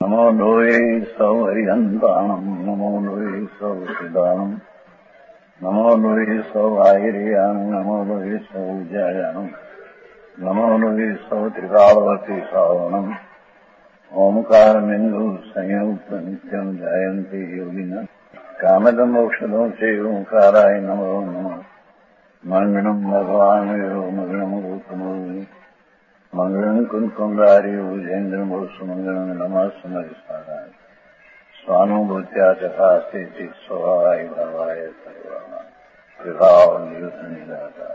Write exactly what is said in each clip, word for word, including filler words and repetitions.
नमो लोये सौहरिहन्ताणम् नमो लोये सौहृदानम् नमो लोये सौवाहिर्यानम् नमो लोये सौजायानम् नमो लोये सौत्रिकालवती सावनम् ओंकारमिन्दु संयुक्त नित्यम् जायन्ति योगिनः कामदम् मोक्षदम् च ओंकाराय नमो नमः मङ्गलम् भगवान् यो मङ्गलम् गौतमो मंगलम कुंकुंगारी उजेन्द्रमो सुमंगलम नमः समरिसाराय स्वानुभूत्या तथा स्थिति स्वभावाय भावाय सर्वाना विभाव नियुद्ध निराकार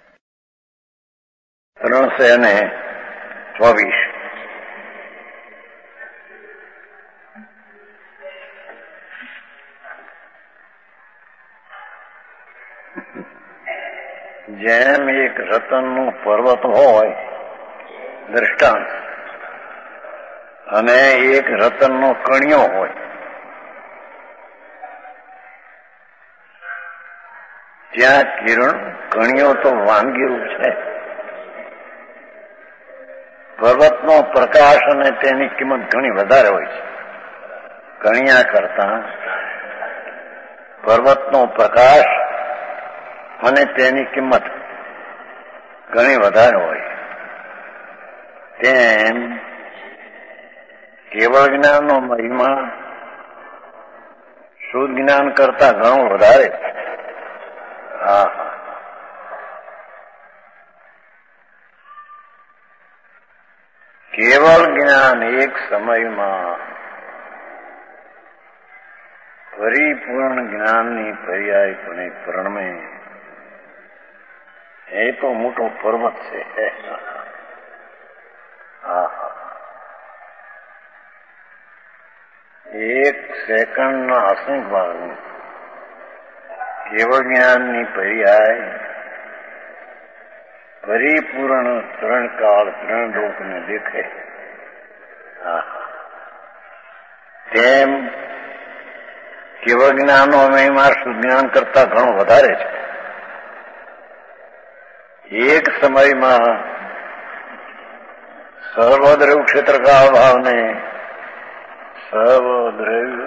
ત્રણ સે અને ચોવીસ જેમ એક રતનનું પર્વત હોય દ્રષ્ટાંત અને એક રતનનો કણિયો હોય ત્યાં કિરણ કણિયો તો વાનગીરૂપ છે પર્વતનો પ્રકાશ અને તેની કિંમત ઘણી વધારે હોય છે કણિયા કરતા પર્વતનો પ્રકાશ અને તેની કિંમત ઘણી વધારે હોય તેમ કેવળ જ્ઞાનનો મહિમા શુદ્ધ જ્ઞાન કરતા ઘણું વધારે. હા કેવળ જ્ઞાન એક સમયમાં પરિપૂર્ણ જ્ઞાનની પર્યાયપણે પ્રણમે એ તો મોટો પર્વત છે. એક સેકન્ડના અસંખ્ય ભાગનું કેવળ જ્ઞાનની પર્યાય પરિપૂર્ણ ત્રણ કાળ ત્રણ લોકને દેખે તેમ કેવળ જ્ઞાનનો મહિમા શુદ્ધ જ્ઞાન કરતા ઘણો વધારે છે. એક સમયમાં સર્વદ્રવ્ય ક્ષેત્રકાળ ભાવને સર્વદ્રવ્ય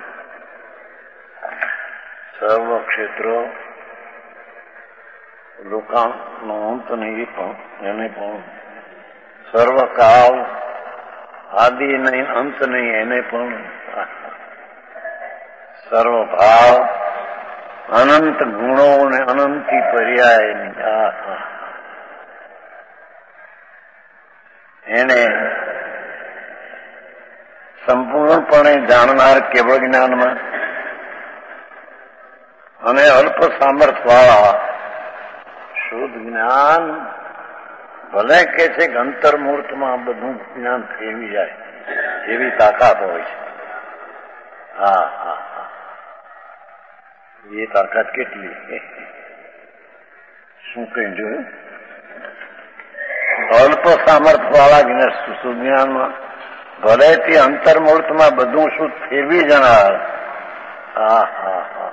સર્વ ક્ષેત્રો લોકાનો અંત નહીં પણ એને પણ સર્વકાળ આદિ નહીં અંત નહીં એને પણ સર્વભાવ અનંત ગુણો ને અનંતી પર્યાય એને સંપૂર્ણપણે જાણનાર કેવળ જ્ઞાનમાં અને અલ્પ સામર્થ્ય વાળા શુદ્ધ જ્ઞાન ભલે કે છે કે અંતર્મૂર્તમાં બધું જ્ઞાન ફેરવી જાય એવી તાકાત હોય છે. હા હા હા એ તાકાત કેટલી શું કહી જોયું? અલ્પ સામર્થ્ય વાળા શુદ્ધ જ્ઞાનમાં ભલે તે અંતર્મૂર્તમાં બધું શું ફેરવી જણાર. હા હા હા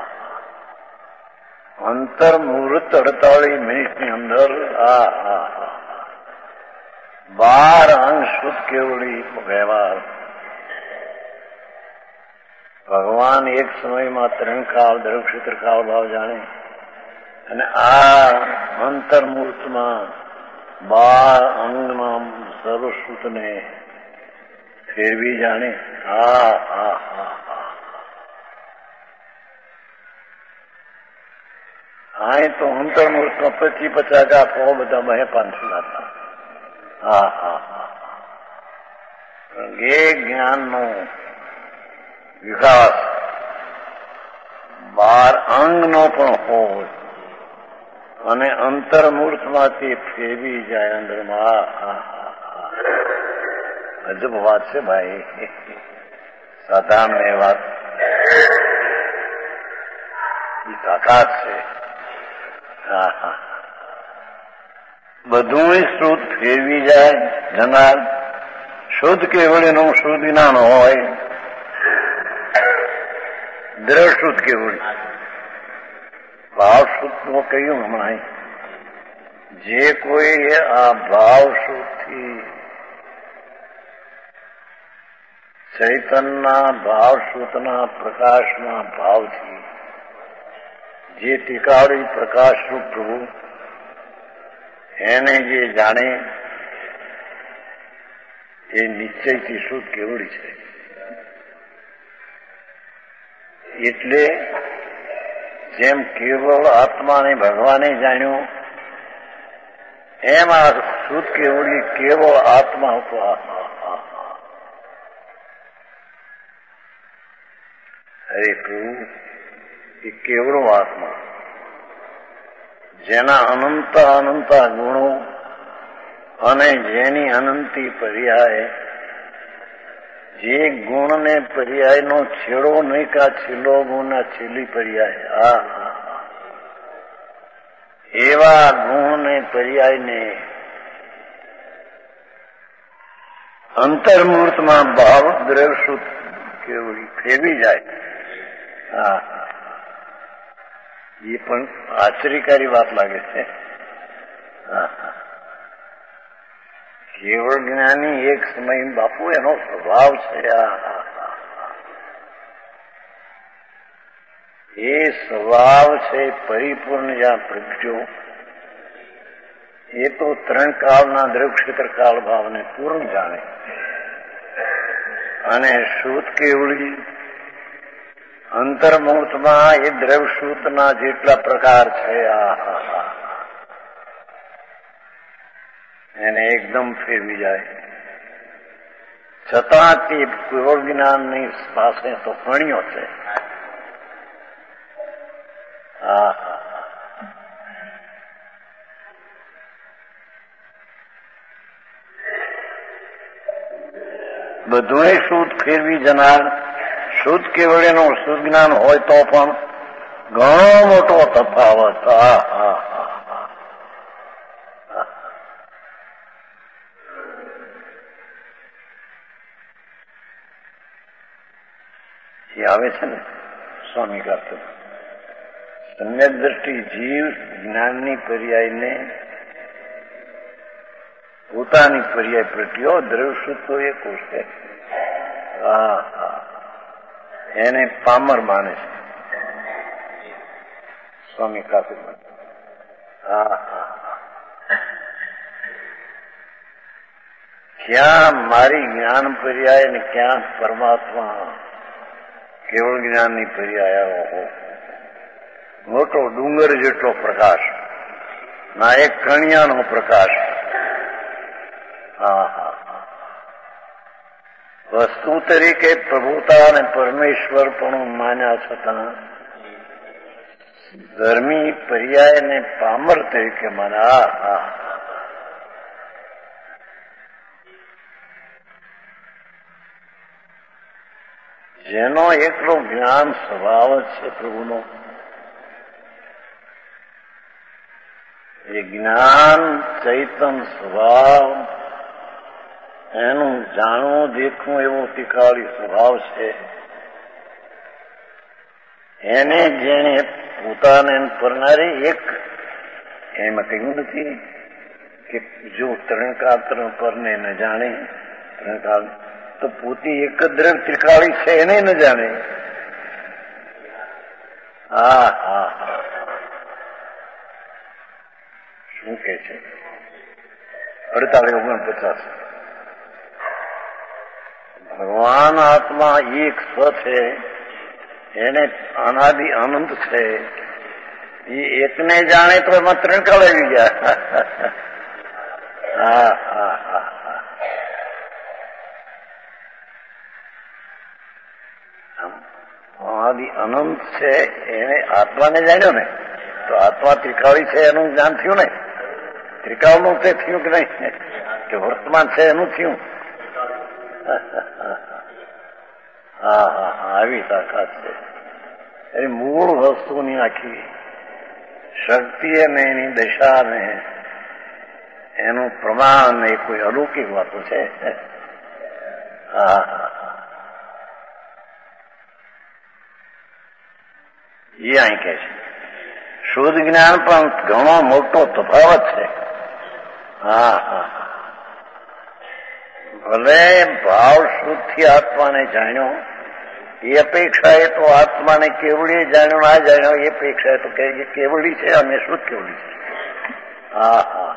અંતર્મૂર્ત અડતાલીસ મિનિટની અંદર હા હા હા બાર અંગ શુદ્ધ કેવળી વ્યવહાર ભગવાન એક સમયમાં ત્રણ કાળ દરેક ક્ષેત્ર કાળ ભાવ જાણે અને આ અંતર્મૂર્તમાં બાર અંગમાં સર્વશ્રુતને ફેરવી જાણે. હા હા હા હા એ તો અંતર્મૂર્તમાં પચી પચાસ આપો બધા બહે પાંચસો હતા. હા હા હા એ જ્ઞાનનો વિકાસ બાર અંગનો પણ હોય અને અંતર્મૂર્તમાંથી ફેરવી જાય અંદરમાં. અજબ વાત છે ભાઈ, સાધારણ વાત એ તાકાત છે. હા હા બધું શુદ્ધ ફેરવી જાય જનાર શુદ્ધ કેવળીનું શુદ્ધ જ્ઞાન હોય દ્રઢ શુદ્ધ કેવળી ભાવ શુદ્ધનું કહ્યું હમણાં જે કોઈ આ ભાવ શુદ્ધથી ચૈતનના ભાવ શ્રુતના પ્રકાશમાં ભાવથી જે ટીકાળી પ્રકાશરૂપ પ્રભુ એને જે જાણે એ નિશ્ચયથી શુદ્ધ કેવડી છે. એટલે જેમ કેવળ આત્માને ભગવાને જાણ્યું એમ આ શુદ્ધ કેવડી કેવળ આત્મા હતો. હરે પ્રભુ એ કેવળો આત્મા જેના અનંત અનંત ગુણો અને જેની અનંતી પર્યાય જે ગુણને પર્યાયનો છેડો નહીં કા છેલ્લો ગુણના છેલ્લી પર્યાય આ એવા ગુણને પર્યાયને અંતર્મૂર્તમાં ભાવ દ્રવશુદ્ધ કેવડી ફેરવી જાય. હા એ પણ આશ્ચર્યકારી વાત લાગે છે. હા કેવળ જ્ઞાની એક સમય બાપુ એનો સ્વભાવ છે. એ સ્વભાવ છે પરિપૂર્ણ જ્યાં પ્રગટ્યો એ તો ત્રણ કાળના દ્રવક્ષેત્ર કાળ ભાવને પૂર્ણ જાણે અને શુદ્ધ કેવળી અંતર્મૂર્તમાં એ દ્રવશુદ્ધના જેટલા પ્રકાર છે આ એને એકદમ ફેરવી જાય. છતાં તે કેવળ જ્ઞાનની પાસે તો ભણ્યો છે. હા બધું શુદ્ધ ફેરવી જનાર શુદ્ધ કેવળેનું શુદ્ધ જ્ઞાન હોય તો પણ ઘણો મોટો તફાવત. હા હા એ આવે છે ને સ્વામી કરતો સમ્યક દ્રષ્ટિ જીવ જ્ઞાનની પર્યાયને પોતાની પર્યાય પ્રત્યો દ્રવશુદ્ધ તો એ કોષ છે. હા હા એને પામર માને છે સ્વામી કાપી. હા હા ક્યાં મારી જ્ઞાન પર્યાય ને ક્યાં પરમાત્મા કેવળ જ્ઞાનની પર્યાય હો મોટો ડુંગર જેટલો પ્રકાશ ના એક કણિયાનો પ્રકાશ. હા હા વસ્તુ તરીકે પ્રભુતા અને પરમેશ્વર પણ માન્યા છતાં ધર્મી પર્યાયને પામર તરીકે માન્યા. હા જેનો એકલો જ્ઞાન સ્વભાવ જ છે પ્રભુનો એ જ્ઞાન ચૈતન સ્વભાવ એનું જાણવું દેખવું એવો તિકાળી સ્વભાવ છે. એને જેને પોતાને પરનારી એક એમાં કહ્યું નથી કે જો ત્રણ કાળ ત્રણ પરને ન જાણે ત્રણ કાળ તો પોતી એક જ દ્રવ ત્રિકાળી છે એને ન જાણે. હા હા હા શું કે છે અડતાલીસ ઓગણપચાસ ભગવાન આત્મા એક સ્વ છે એને અનાદિ અનંત છે. એ એકને જાણે તો એમાં ત્રણ કાળ આવી ગયા. હા હા હા અનાદિ અનંત છે એને આત્માને જાણ્યો ને તો આત્મા ત્રિકાળી છે એનું જ્ઞાન થયું ને. ત્રિકાળનું તે થયું કે નહીં કે વર્તમાન છે એનું થયું. હા હા હા આવી તાકાત છે. એ મૂળ વસ્તુની આખી શક્તિ અને એની દશા ને એનું પ્રમાણ એ કોઈ અલૌકિક વાતો છે. હા હા એ અહીં કે છે શુદ્ધ જ્ઞાન પણ ઘણો મોટો તફાવત છે. હા હા ભલે ભાવ શુદ્ધથી આત્માને જાણ્યો એ અપેક્ષાએ તો આત્માને કેવડી જાણ્યો ના જાણ્યો એ અપેક્ષાએ તો કે કેવડી છે અને શુદ્ધ કેવડી છે. હા હા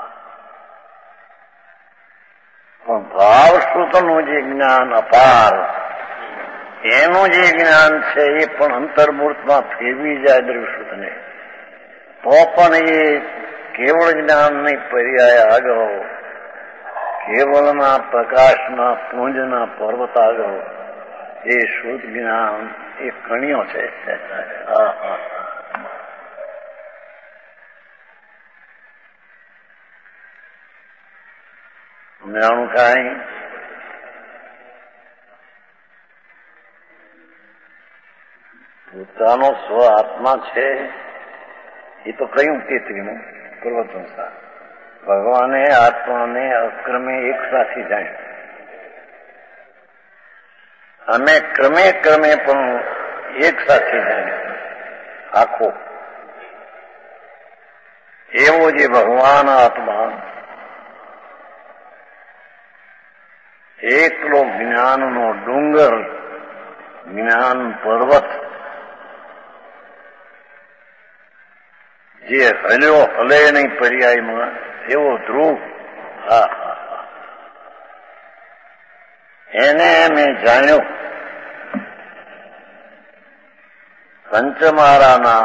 પણ ભાવ શુદ્ધનું જે જ્ઞાન અપાર એનું જે જ્ઞાન છે એ પણ અંતર્મૂર્તમાં ફેરવી જાય દ્રવ્યશુદ્ધને તો પણ એ કેવળ જ્ઞાનની પર્યાય આગળ કેવળના પ્રકાશના પુંજના પર્વત આગળ એ શુદ્ધ જ્ઞાન એ કણ્યો છે. સમજાણું કાંઈ? પોતાનો સ્વ આત્મા છે એ તો કયું તેત્રીનું પર્વત સંસાર ભગવાને આત્માને અક્રમે એક સાથે જાણ્યું અને ક્રમે ક્રમે પણ એક સાથે જાણ્યું આખો એવો જે ભગવાન આત્મા એકલો જ્ઞાનનો ડુંગર જ્ઞાન પર્વત જે હલ્યો હલે નહીં પર્યાયમાં એવો ધ્રુવ હા હા એને મેં જાણ્યો પંચમારાના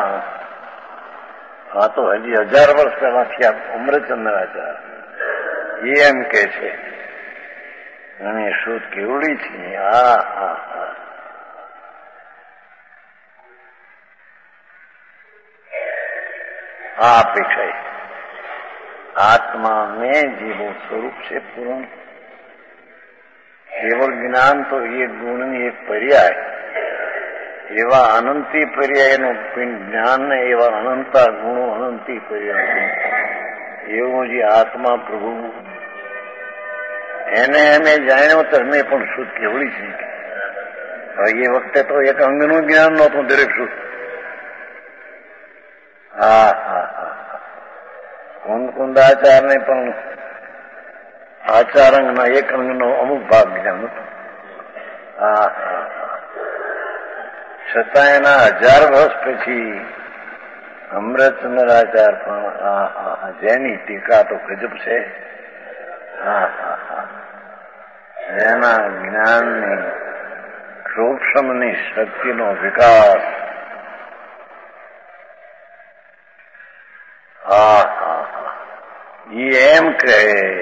આ તો હજી હજાર વર્ષ પહેલા થયા અમૃતચંદ્રાચાર એ એમ કે છે અને શુદ્ધ કેવડી છે. હા હા હા આ અપેક્ષા આત્મા में जीवो स्वरूप છે પૂર્ણ કેવળ જ્ઞાન તો એક ગુણની એક પર્યાય એવા અનંતી પર્યાયનું જ્ઞાન ને એવા અનંતા ગુણો અનંતી પર્યાય એવું જે આત્મા પ્રભુ એને અમે જાણ્યો તો અમે પણ શુદ્ધ કેવડી છે. એ વખતે તો એક અંગનું જ્ઞાન નહોતું દરેક શુદ્ધ. હા હા હા કુંદાચાર ને પણ આચાર અંગના એક અંગનો અમુક ભાગ જ્ઞાન હતો. હા હા છતાં એના હજાર વર્ષ પછી અમૃતચંદ્રાચાર પણ હા હા જેની ટીકા તો ગજબ છે. હા હા હા એના જ્ઞાનની સૂક્ષ્મની શક્તિનો વિકાસ હા હા હા એ એમ કહે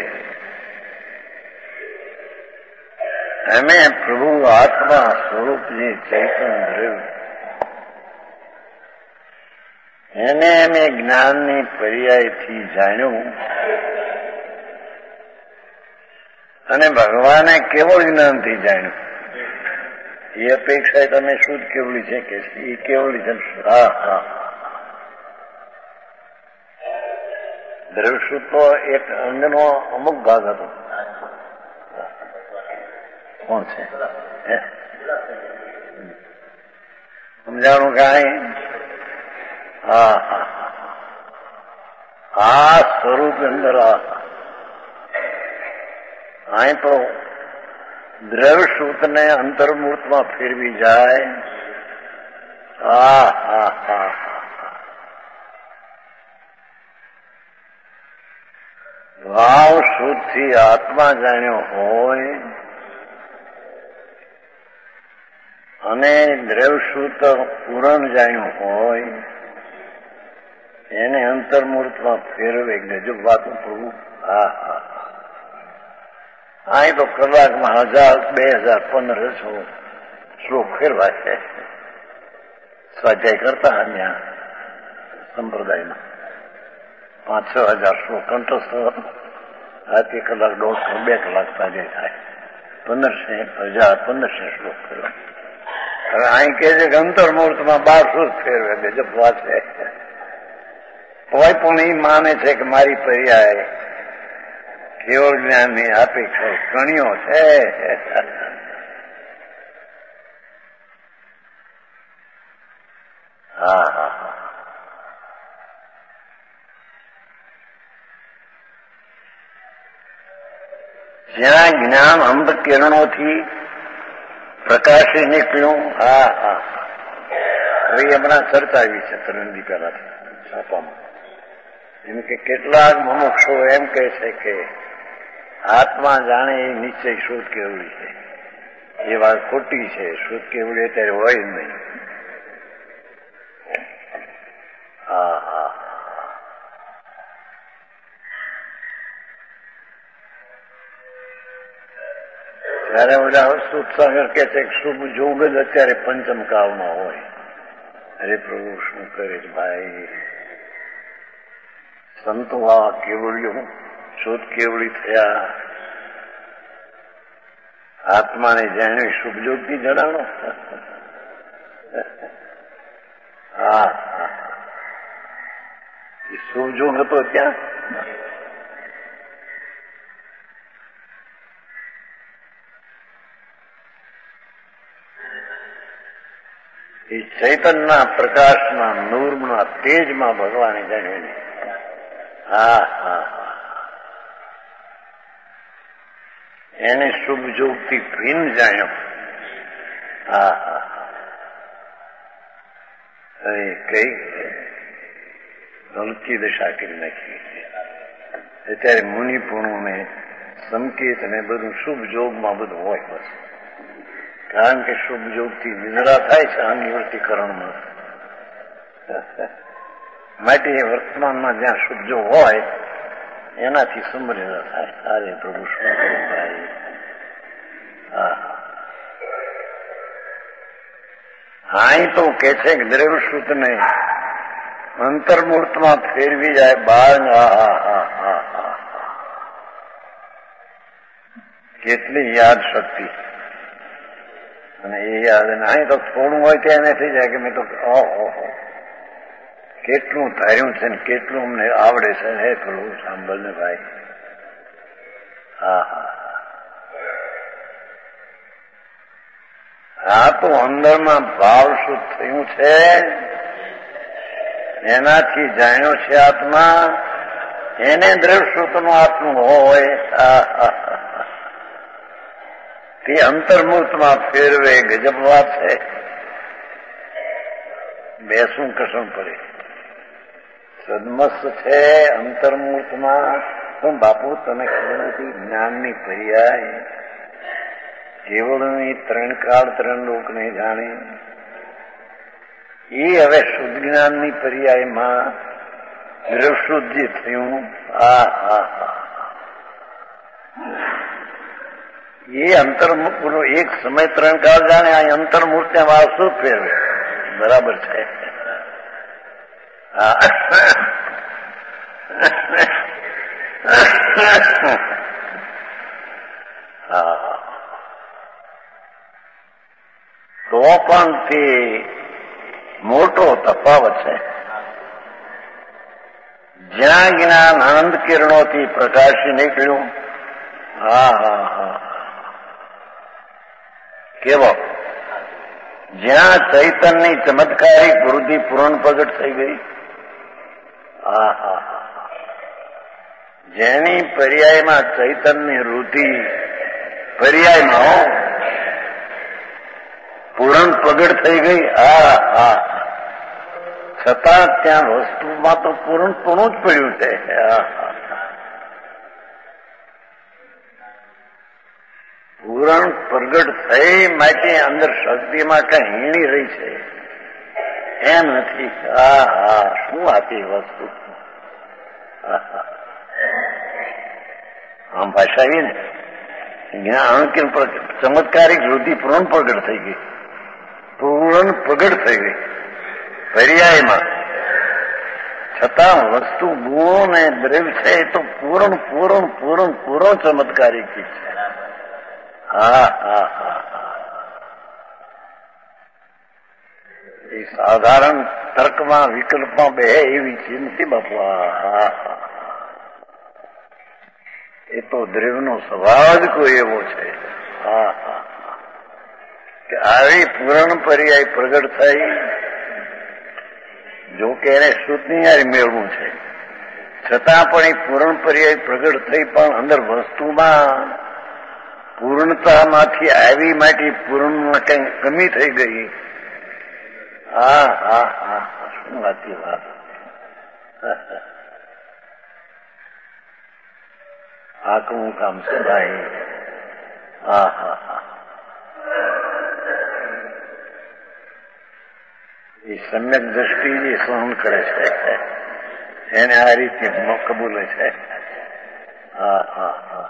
અમે પ્રભુ આત્મા સ્વરૂપ જે ચૈતન્ય દ્રવ્ય એને અમે જ્ઞાનની પર્યાયથી જાણ્યું અને ભગવાને કેવળ જ્ઞાનથી જાણ્યું. એ અપેક્ષા તમે શુદ્ધ કેવળી છે કે એ કેવળી છે. હા હા દ્રવ્યશુદ્ધ તો એક અંગનો અમુક ભાગ હતો. કોણ છે સમજાણું કાંઈ? હા હા આ સ્વરૂપ અંદર અહીં તો દ્રવ્યશુદ્ધને અંતર્મૂર્તમાં ફેરવી જાય. હા હા હા ભાવ શુદ્ધથી આત્મા જાણ્યો હોય અને દ્રવ્યશુદ્ધ પૂરણ જાણ્યું હોય એને અંતર્મૂર્તમાં ફેરવે ગજબ વાતું પ્રભુ. હા હા અહીં તો કલાકમાં હજાર બે હજાર પંદરસો શ્લોક ફેરવા છે. સ્વાધ્યાય કરતા અહીંયા સંપ્રદાયમાં પાંચ છ હજાર શ્લોક કંઠસ્થ આથી કલાક દોઢ બે કલાક સ્વાધ્યાય થાય. પંદરસે હજાર પંદરસે શ્લોક ફેરવા. હવે અહીં કે છે કે અંતર્મૂર્તમાં બાર શ્લોક ફેરવે ગજબ વાત છે. કોઈ પણ એ માને છે કે મારી પર્યાય કેવળ જ્ઞાનની અપેક્ષા કણ્યો છે. હા હા જ્યાં જ્ઞાન અંધ કિરણોથી પ્રકાશી નીકળ્યું. હા હા હવે હમણાં ચર્ચા આવી છે ત્રણ પહેલાથી છાપામાં. એમ કે કેટલાક મનુષ્યો એમ કહે છે કે આત્મા જાણે એ નિશ્ચય શુદ્ધ કેવડી છે. એ વાત ખોટી છે. શુદ્ધ કેવડી અત્યારે હોય જ નહીં. હા હા ત્યારે બધા સુતસાગર કે છે શુભ જોગ જ અત્યારે પંચમ કાળમાં હોય. અરે પ્રભુ શું કરે છે ભાઈ. સંતો આ કેવડીઓ શુદ્ધ કેવડી થયા. આત્માને જાણ્યું શુભ જોગથી જણાવો. હા એ શુભ જોગ હતો ત્યાં. એ ચૈતનના પ્રકાશના નૂરના તેજમાં ભગવાને જાણ્યું. હા હા એને શુભ જોગથી ભિન્ન જાણ્યો. હા હા અરે કઈ હલકી દશા કરી નાખી. અત્યારે મુનિપુણું સંકેત ને બધું શુભ જોગમાં બધું હોય બસ. કારણ કે શુભ જોગથી નિદ્રા થાય છે અનિવર્તિકરણમાં. માટે વર્તમાનમાં જ્યાં શુભ જોગ હોય એનાથી સમૃદ્ધ થાય. અરે પ્રભુ શું કરું ભાઈ. હા હા તો કે છે કે દ્રવ્યશ્રુતને અંતર્મૂર્તમાં ફેરવી જાય બાળ. હા હા હા હા કેટલી યાદ શક્તિ. અને એ યાદ અહીં તો થોડું હોય ત્યાં એને થઈ જાય કે મેં તો ઓહો કેટલું ધાર્યું છે ને કેટલું અમને આવડે છે. હે પ્રભુ સાંભળ ને ભાઈ. હા હા આ તો અંદરમાં ભાવ શું થયું છે એનાથી જાણ્યો છે આત્મા. એને દ્રવ્યશ્રુતનું આત્મું હોય તે અંતર્મૂર્તમાં ફેરવે. ગજબ વાત છે. બેસું કસમ પડે. સદમસ્ત છે અંતર્મૂર્તમાં. પણ બાપુ તને ખબર નથી જ્ઞાનની પર્યાય કેવળની ત્રણ કાળ ત્રણ લોકને જાણે. એ હવે શુદ્ધ જ્ઞાનની પર્યાયમાં દ્રવશુદ્ધ જે થયું. હા હા હા એ અંતર્મુખ એક સમય ત્રણ કાળ જાણે. આ અંતર્મૂર્તિ વાળ શું ફેરવે. બરાબર છે. હા હા તો પણ તે મોટો તફાવત છે. જ્યાં જ્ઞાન આનંદ કિરણોથી પ્રકાશી નીકળ્યું. હા હા હા કેવો. જ્યાં ચૈતનની ચમત્કારિક વૃદ્ધિ પૂર્ણ પ્રગટ થઈ ગઈ. હા હા જેની પર્યાયમાં ચૈતનની વૃદ્ધિ પર્યાયમાં પૂરણ પ્રગટ થઈ ગઈ. હા હા છતાં ત્યાં વસ્તુમાં તો પૂરણ પૂર્ણ જ પડ્યું છે. પૂરણ પ્રગટ થઈ માટે અંદર શક્તિમાં કઈ હીણી રહી છે એમ નથી. હા હા શું આપી વસ્તુ. આમ ભાષા આવી ને જ્ઞાન ચમત્કારિક વૃદ્ધિ પૂર્ણ પ્રગટ થઈ ગઈ. પૂર્ણ પ્રગટ થઈ ગઈ પર્યાયમાં. છતાં વસ્તુ ગુણો ને દ્રવ્ય છે એ તો પૂર્ણ પૂર્ણ પૂર્ણ પૂર્ણ ચમત્કારિક છે. હા હા હા એ સાધારણ તર્કમાં વિકલ્પમાં બે એવી છે નથી બાપુ. હા હા એ તો દ્રવ્યનો સ્વભાવ જ કોઈ એવો છે. હા હા કે આવી પૂર્ણ પર્યાય પ્રગટ થઈ. જો કે એને શુદ્ધની મેળવું છે છતાં પણ એ પૂર્ણ પર્યાય પ્રગટ થઈ પણ અંદર વસ્તુમાં પૂર્ણતામાંથી આવી માટે પૂર્ણમાં કઈ કમી થઈ ગઈ. હા હા હા શું વાતી વાત. આકરું કામ છે ભાઈ. હા હા હા એ સમ્યક દ્રષ્ટિ જે સહન કરે છે એને આ રીતે કબૂલે છે. હા હા હા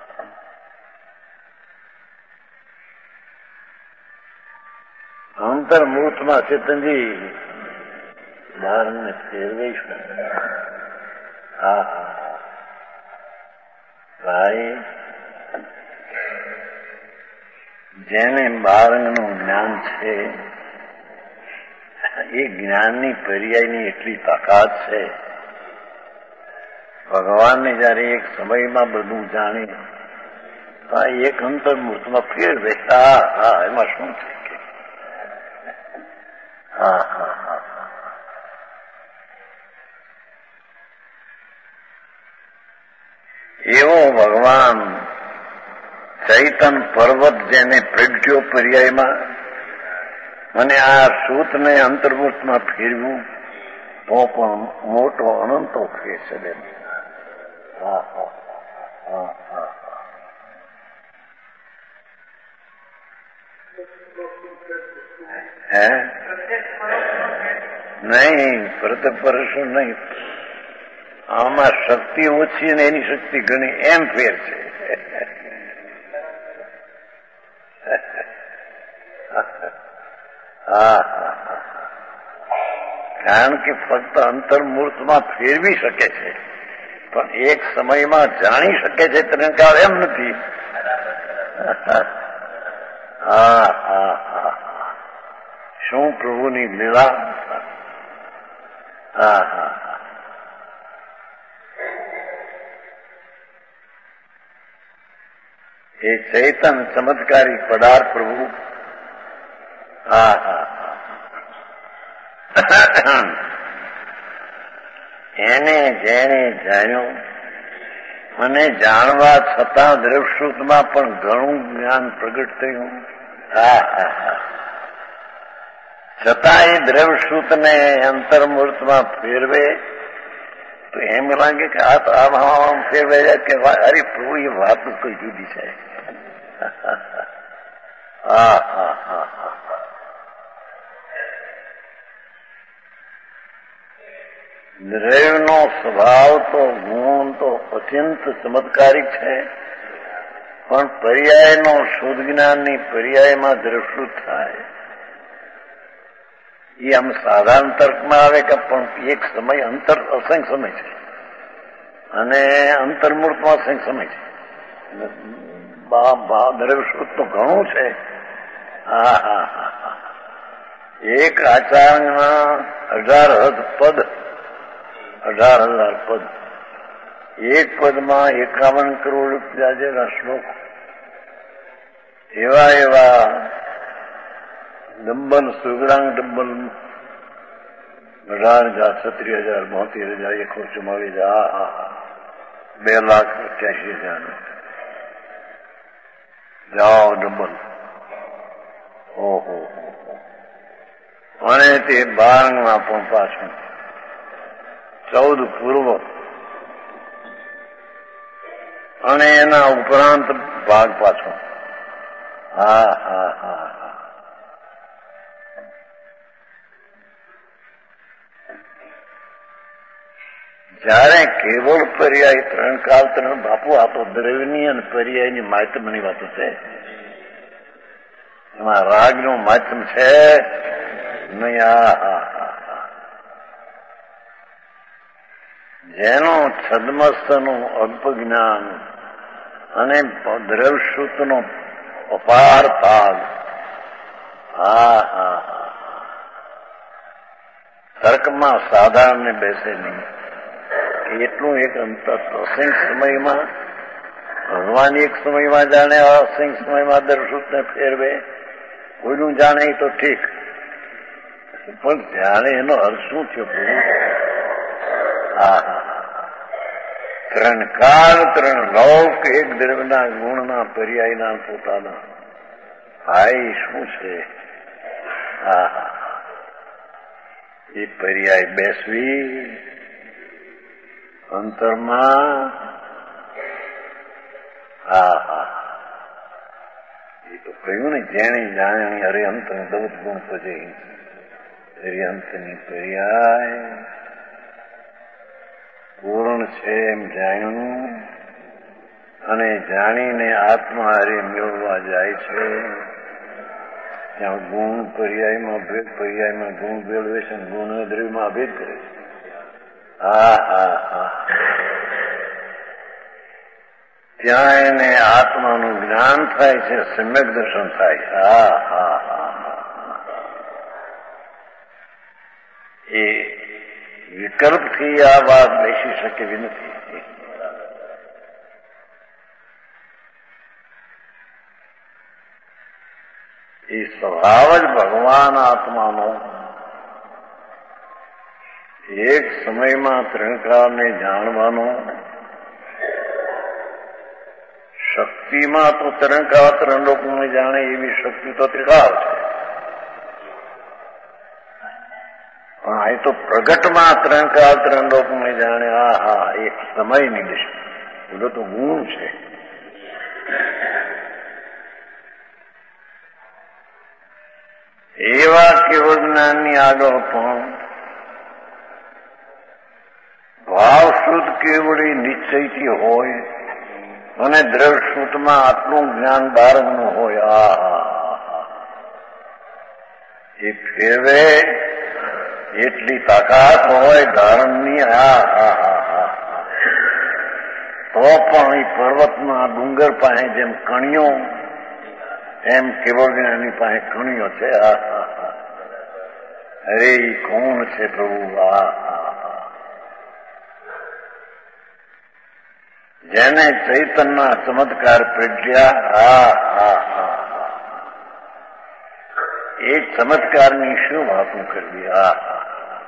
અંતર્મૂર્તમાં ચેતનજી બહારને ફેરવીશું. હા હા ભાઈ જેને બારંગનું જ્ઞાન છે એ જ્ઞાનની પર્યાયની એટલી તાકાત છે. ભગવાનને જયારે એક સમયમાં બધું જાણી એક અંતર્મૂર્તમાં ફેર બેસતા. હા એમાં શું છે કે હા હા હા એવો ભગવાન ચૈતન પર્વત જેને પ્રગટ્યો પર્યાયમાં અને આ સૂતને અંતર્મુખમાં ફેરવું તો પણ મોટો અનંતો ફેર છે. હા હા હા હા હે નહીં પ્રત્યક્ષ પરશું નહીં. આમાં શક્તિ ઓછી ને એની શક્તિ ઘણી એમ ફેર છે. હા કારણ કે ફક્ત અંતર્મૂર્તમાં ફેરવી શકે છે પણ એક સમયમાં જાણી શકે છે ત્રણકાળ એમ નથી. હા હા હા શું પ્રભુની લીલા. હા હા એ ચૈતન ચમત્કારી પદાર્થ પ્રભુ. હા હા એને જેને જાણ્યું અને જાણવા છતાં દ્રવશ્રુતમાં પણ ઘણું જ્ઞાન પ્રગટ થયું. હા હા હા છતાં એ દ્રવશ્રુતને અંતર્મૂર્તમાં ફેરવે તો એમ લાગે કે આ તો આમ ફેરવે જાય કે અરે પ્રભુ એ વાત કોઈ જુદી છે. હા હા હા હા દ્રવ્યનો સ્વભાવ તો ગુણ તો અત્યંત ચમત્કારિક છે પણ પર્યાયનો શુદ્ધ જ્ઞાનની પર્યાયમાં દ્રષ્ટુત થાય એ આમ સાધારણ તર્કમાં આવે કે પણ એક સમય અંતર અસંખ્ય સમય છે અને અંતર્મૂર્તમાં અસંખ્ય સમય છે. દ્રવ્યશુદ્ધ તો ઘણું છે. હા હા હા હા એક આચાર્યમાં અઢાર હદ પદ અઢાર હજાર પદ એક પદમાં એકાવન કરોડ રૂપિયા જેવા શ્લોક એવા એવા ડંબલ સુગડાંગ ડંબલ અઢાર હજાર છત્રીસ હજાર બોતેર હજાર એકસો ચુમ્માવીસ હજાર હા હા બે લાખ અઠ્યાસી હજાર જાઓ ડબલ. ઓહો અને તે બારંગમાં પણ પાછું ચૌદ પૂર્વ અને એના ઉપરાંત ભાગ પાછો. હા હા હા હા જયારે કેવળ પર્યાય ત્રણ કાળ ત્રણ બાપુ આ તો દ્રવ્યની અને પર્યાયની માધ્યમની વાતો છે. એમાં રાગનું માધ્યમ છે નહીં. હા હા હા જેનો છદ્મસ્તનું અલ્પ જ્ઞાન અને દ્રવશ્રુતનો અપાર ભાગ. હા હા હા તર્કમાં સાધારણને બેસે નહીં. એટલું એક અંતર અસંખ્ય સમયમાં ભગવાન એક સમયમાં જાણે અસંખ્ય સમયમાં દ્રવશ્રુતને ફેરવે. કોઈનું જાણે તો ઠીક પણ જાણે એનો અર્થ શું થયો? હા હા ત્રણ કાળ ત્રણ લોક એક દ્રવ્યના ગુણના પર્યાયના પોતાના ભાઈ શું છે? હા, એ પર્યાય બેસવી અંતરમાં. હા હા, એ તો કહ્યું ને, જેણી જાણી હરિહંત દૌત ગુણ પજે હરિહંતની પર્યાય પૂર્ણ છે એમ જાણ્યું અને જાણીને આત્મા હરે મેળવવા જાય છે. ત્યાં ગુણ પર્યાયમાં ભેદ, પર્યાયમાં ગુણ ભેળવે છે, ગુણ દ્રવ્યમાં ભેદ કરે છે. હા હા હા, ત્યાં એને આત્માનું જ્ઞાન થાય છે, સમ્યક દર્શન થાય છે. હા હા હા, એ વિકલ્પથી આ વાત બેસી શકે એવી નથી. એ સ્વભાવ જ ભગવાન આત્માનો એક સમયમાં ત્રણકાળને જાણવાનો. શક્તિમાં તો ત્રણકાળ ત્રણ લોકોને જાણે એવી શક્તિ તો ત્રિકાળ છે, પણ આ તો પ્રગટમાં ત્રણકાળ ત્રણ લોકોને જાણે. આ હા, એક સમયની દિશા, બધો તો ગુણ છે. એવા કેવળ જ્ઞાનની આગળ પણ ભાવશુદ્ધ કેવળી નિશ્ચયથી હોય અને દ્રવશુદ્ધમાં આટલું જ્ઞાન બારંગનું હોય. આ એ ફેરવે એટલી તાકાત હોય ધારણની. હા હા હા હા, તો પણ એ પર્વતના ડુંગર પાસે જેમ કણિયો, એમ કેવળ જ્ઞાની પાસે કણિયો છે. આ હા હા, અરે એ કોણ છે પ્રભુ? આ હા હા, જેને ચૈતનના ચમત્કાર પ્રજ્ઞા. હા હા હા, એ ચમત્કારની શું વાતું કરવી? હા હા,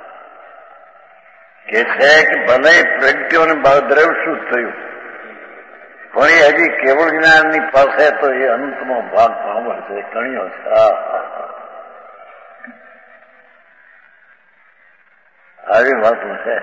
કે છે કે ભલે પ્રજ્ઞોને દ્રવ શુદ્ધ થયું, પણ એ હજી કેવળ જ્ઞાનની પાસે તો એ અંતનો ભાગ પાવર છે, કણિયો છે. હા હા, આવી વાતો છે.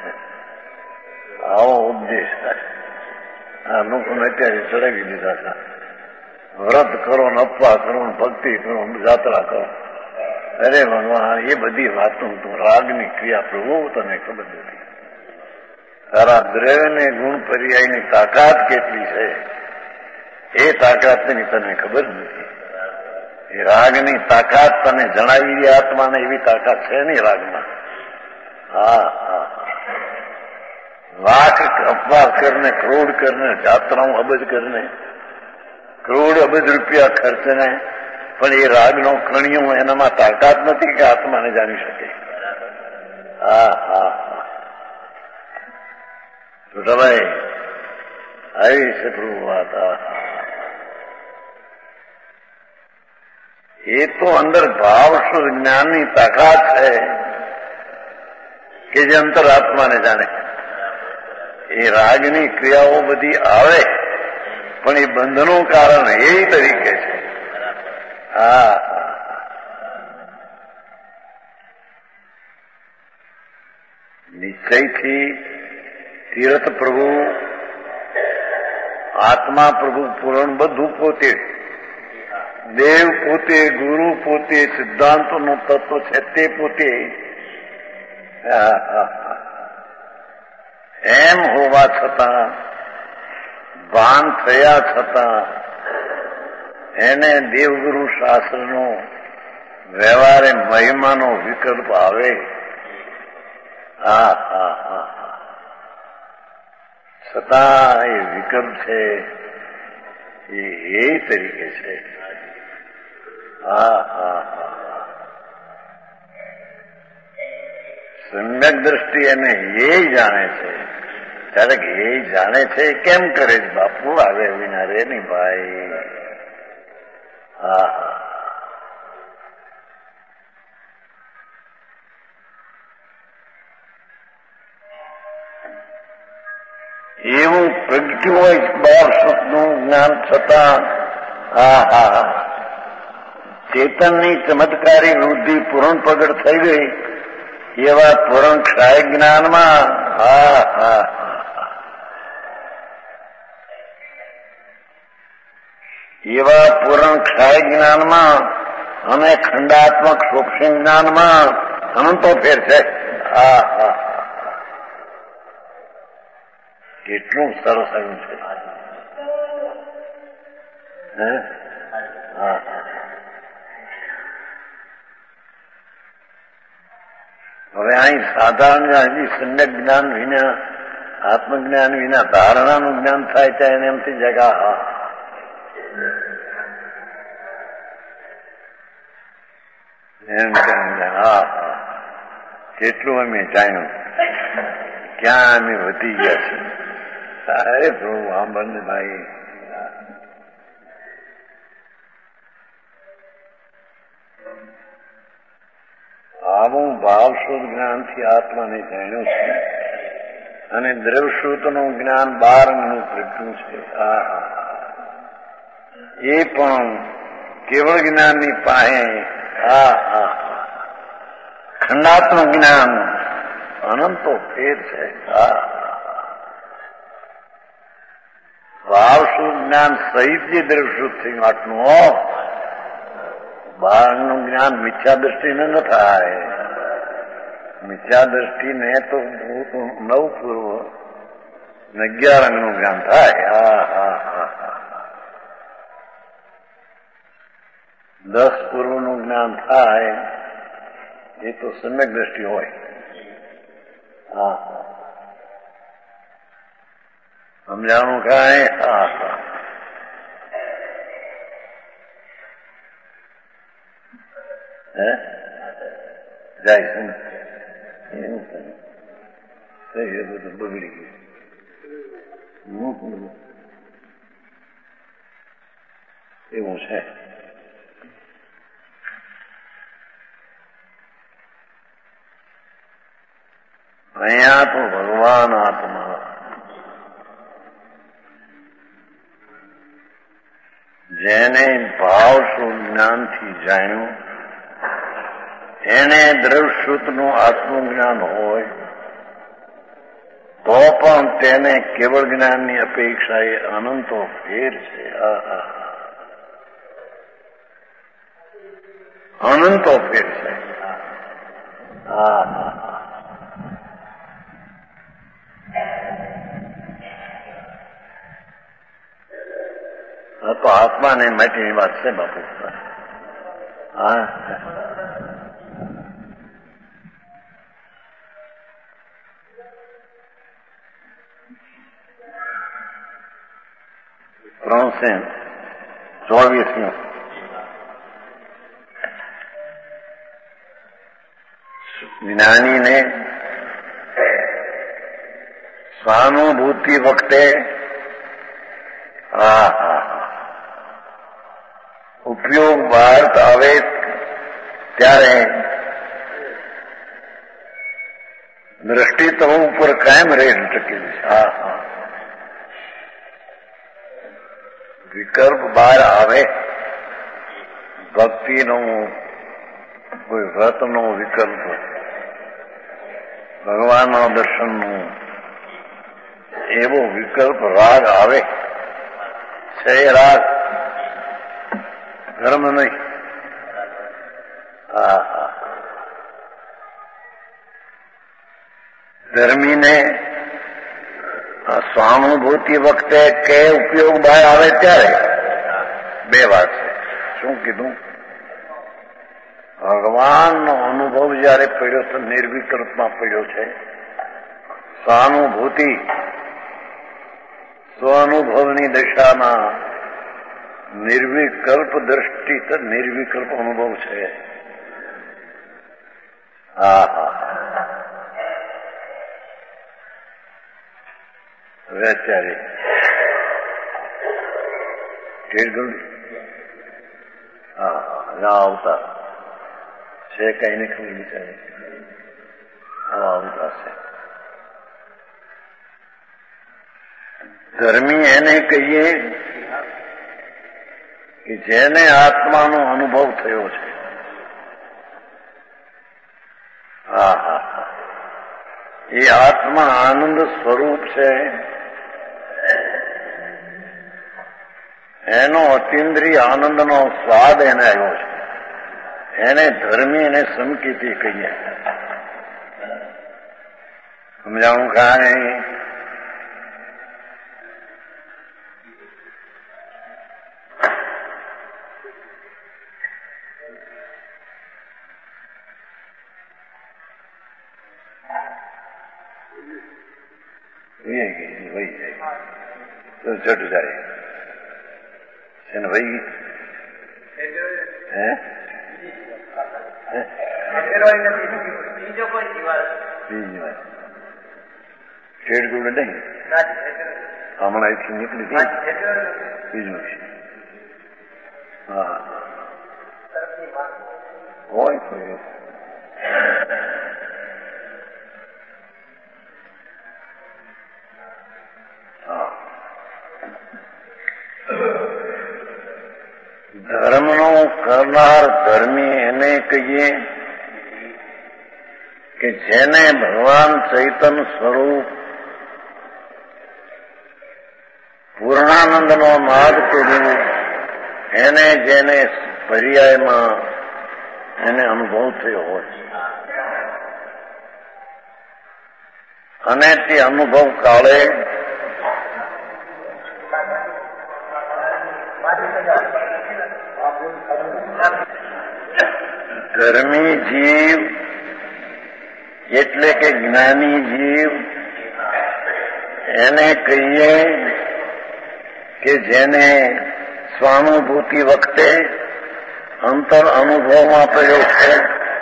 આવો ઉપદેશ થાય. આ લોકોને અત્યારે ચડાવી દીધા હતા. વ્રત કરો ને અપવા કરો ને ભક્તિ કરો ને જાત્રા કરો. અરે ભગવાન, એ બધી વાતો તો રાગની ક્રિયા પ્રભુ તને ખબર નથી. તારા દ્રવ્યને ગુણ પર્યાયની તાકાત કેટલી છે એ તાકાતની તને ખબર નથી. એ રાગની તાકાત તને જણાવી દે આત્માને, એવી તાકાત છે નહીં રાગમાં. હા હા, લાખ અપવાસ કરને, કરોડ કરને, જાત્રાઓ અબજ કરને, કરોડ અબજ રૂપિયા ખર્ચને, પણ એ રાગનો કણિયો એનામાં તાકાત નથી કે આત્માને જાણી શકે. હા હા હા, તો તમે આવી છે પ્રભુ વાત. એ તો અંદર ભાવ શુદ્ધ જ્ઞાનની તાકાત છે કે જે અંતરાત્માને જાણે. એ રાગની ક્રિયાઓ બધી આવે, પણ એ બંધનું કારણ એ તરીકે છે. હા, નિશ્ચયથી તીર્થ પ્રભુ, આત્મા પ્રભુ, પૂરણ બધું પોતે, દેવ પોતે, ગુરુ પોતે, સિદ્ધાંતોનો તત્વ છે તે પોતે. એમ હોવા છતાં, ભાન થયા છતાં એને દેવગુરુ શાસ્ત્રનો વ્યવહારે મહિમાનો વિકલ્પ આવે. હા હા હા, છતાં એ વિકલ્પ છે એ એ તરીકે છે. હા હા હા, સમ્યક દ્રષ્ટિ એને એ જાણે છે. ત્યારે એ જાણે છે કેમ કરે છે બાપુ? આવે વિના રે નહીં ભાઈ. હા હા, એ વીત્યું હોય બાર સુખનું જ્ઞાન છતાં આ હા ચેતનની ચમત્કારી વૃદ્ધિ પૂર્ણ પ્રગટ થઈ ગઈ એવા પૂર્ણ ક્ષાય જ્ઞાનમાં હા હા એવા પૂર્ણ ક્ષાય જ્ઞાનમાં અને ખંડાત્મક સૂક્ષ્મ જ્ઞાનમાં અનંતો ફેર છે. હા હા કેટલું સરસ આવ્યું છે. હા હવે અહીં સાધારણ હજી સમ્યક જ્ઞાન વિના આત્મજ્ઞાન વિના ધારણાનું જ્ઞાન થાય છે એને એમથી જગા હા એમ હા હા કેટલું અમે જાણ્યું ક્યાં અમે વધી ગયા છે. અરે પ્રભુ આંબરને ભાઈ આવું ભાવશુદ્ધ જ્ઞાનથી આત્માને જાણ્યું છે અને દ્રવશ્રુતનું જ્ઞાન બાર અંગનું પ્રજ્ઞું છે. હા એ પણ કેવળ જ્ઞાનની પાસે હા હા ખંડાત્મક જ્ઞાન અનંતો ફેર છે. હા ભાવશુદ્ધ જ્ઞાન સહિત જે દ્રવશુદ્ધ થયું આટલું બહારનું જ્ઞાન મિથ્યા દ્રષ્ટિને ન થાય. મિથ્યા દ્રષ્ટિને તો નવ પૂર્વ અગિયાર અંગનું જ્ઞાન થાય. હા હા હા દસ પૂર્વનું જ્ઞાન થાય એ તો સમ્યક દ્રષ્ટિ હોય. હા સમજાણું કાંઈ હા હા હે જાય છે એવું કઈ બધું બગડી ગયું એવું છે. અહીંયા તો ભગવાન આત્મા જેને ભાવશુદ્ધ જ્ઞાનથી જાણ્યું એને દ્રવશ્રુતનું આત્મજ્ઞાન હોય તો પણ તેને કેવળ જ્ઞાનની અપેક્ષા એ અનંતો ફેર છે. અનંતો ફેર છે. હા હા તો આત્માને માટેની વાત છે બાપુ. હા ત્રણસે ચોવીસનું જ્ઞાનીને સહાનુભૂતિ વખતે હા હા ઉપયોગ બહાર આવે ત્યારે દ્રષ્ટિ તો ઉપર કાયમ રહી ટકેલી છે. હા હા વિકલ્પ બહાર આવે ભક્તિનો કોઈ વ્રતનો વિકલ્પ ભગવાનના દર્શનનો એવો વિકલ્પ રાગ આવે છે. રાગ ધર્મ નહીં. હા હા ધર્મીને સ્વાનુભૂતિ વખતે કે ઉપયોગ બહાર આવે ત્યારે બે વાત છે. શું કીધું? ભગવાનનો અનુભવ જયારે પડ્યો તો નિર્વિકલ્પમાં પડ્યો છે. સહાનુભૂતિ સ્વાનુભવની દશામાં નિર્વિકલ્પ દ્રષ્ટિ તો નિર્વિકલ્પ અનુભવ છે. હા હા હવે અત્યારે હા હા આવતા છે કઈ ને ખબર બિચારે હા આવતા છે. ધર્મી એને કહીએ કે જેને આત્માનો અનુભવ થયો છે. હા હા હા એ આત્મા આનંદ સ્વરૂપ છે. એનો અતિન્દ્રિય આનંદનો સ્વાદ એને આવ્યો છે. એને ધર્મી અને સંકિતી કહીએ. સમજાણું કાંઈ? વહી જાય તો ચટ જાય છે ને વહી હે બીજો કોઈ બીજી વાત ખેડગુડ નહીં હમણાં અહીંથી નીકળી ગઈ બીજું છે. હા હોય કોઈ ધર્મનો કરનાર ધર્મી એને કહીએ કે જેને ભગવાન ચૈતન સ્વરૂપ પૂર્ણાનંદનો નાદ કર્યો એને જેને પર્યાયમાં એને અનુભવ થયો હોય અને તે અનુભવ કાળે ધર્મી જીવ એટલે કે જ્ઞાની જીવ એને કહીએ કે જેને સ્વાનુભૂતિ વખતે અંતર અનુભવમાં પડ્યો છે,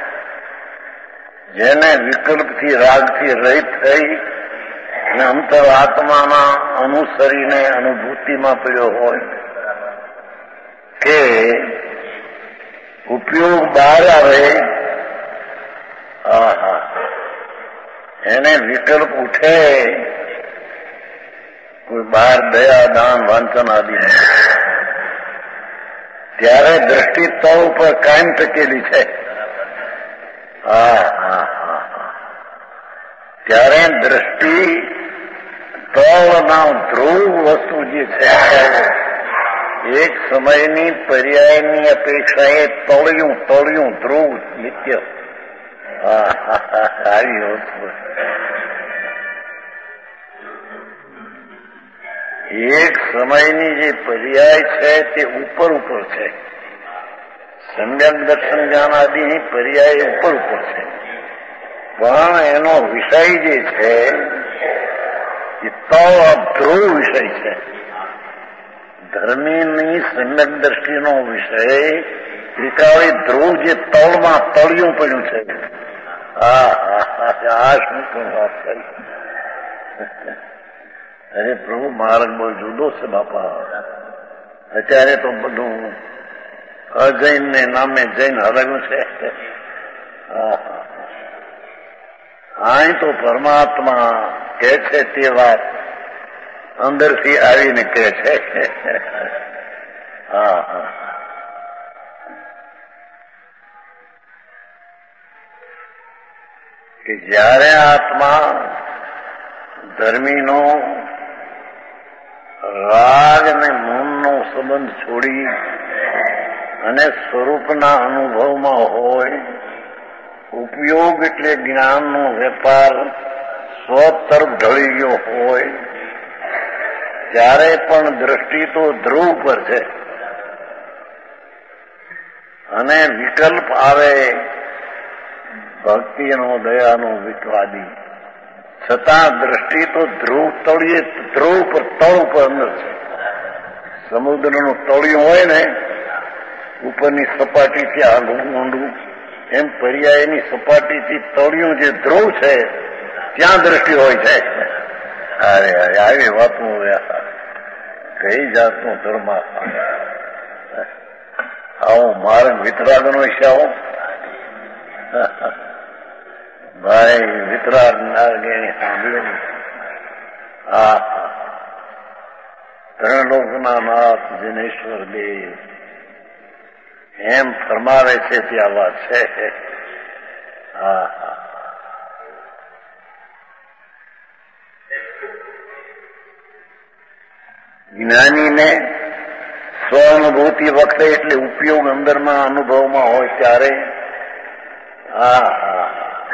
જેને વિકલ્પથી રાગથી રહિત થઈ અને અંતર આત્માના અનુસરીને અનુભૂતિમાં પડ્યો હોય કે ઉપયોગ બહાર આવે આહા એને વિકલ્પ ઉઠે કોઈ બહાર દયા દાન વાંચન આદિ ત્યારે દ્રષ્ટિ તળ ઉપર કાયમ ટકેલી છે. હા હા હા હા ત્યારે દ્રષ્ટિ તળના ધ્રુવ વસ્તુ જે છે એક સમયની પર્યાયની અપેક્ષાએ તળિયું તળિયું ધ્રુવ નિત્ય આવી વસ્તુ એક સમયની જે પર્યાય છે તે ઉપર ઉપર છે. સમ્યક દર્શન જ્ઞાન આદિની પર્યાય ઉપર ઉપર છે, પણ એનો વિષય જે છે એ તળ ધ્રુવ વિષય છે. ધર્મીની સમ્યક દ્રષ્ટિનો વિષય ત્રિકાળી ધ્રુવ જે તળમાં તળિયું પડ્યું છે. હા હા આ શું પણ વાત કરી. અરે પ્રભુ માર્ગ બહુ જુદો છે બાપા. અત્યારે તો બધું અજૈન ને નામે જૈન હરગ્યું છે. અહીં તો પરમાત્મા કે છે તે વાત અંદરથી આવીને કહે છે. હા હા કે જ્યારે આત્મા ધર્મીનો રાગ અને મનનો સંબંધ છોડી અને સ્વરૂપના અનુભવમાં હોય, ઉપયોગ એટલે જ્ઞાનનો વેપાર સ્વ તરફ ઢળી ગયો હોય, ત્યારે પણ દ્રષ્ટિ તો ધ્રુવ પર છે અને વિકલ્પ આવે ભક્તિનો દયાનો વિકવાદી, છતાં દ્રષ્ટિ તો ધ્રુવ તળિયે ધ્રુવ પર તળ ઉપર અંદર છે. સમુદ્રનું તળિયું હોય ને ઉપરની સપાટીથી આગળ ઊંડું, એમ પર્યાયની સપાટીથી તળિયું જે ધ્રુવ છે ત્યાં દ્રષ્ટિ હોય છે. અરે અરે આવી વાતો કઈ જાતનો ધર્મ આવો માર્ગ વિતરાગનો છે. આવો ભાઈ વિતરાગ નાગેણી સાંભળ્યું. હા ત્રણલોકના નાથ જિનેશ્વર દેવ એમ ફરમાવે છે ત્યાં વાત છે. હા હા જ્ઞાનીને સ્વાનુભૂતિ વખતે એટલે ઉપયોગ અંદરમાં અનુભવમાં હોય ત્યારે હા હા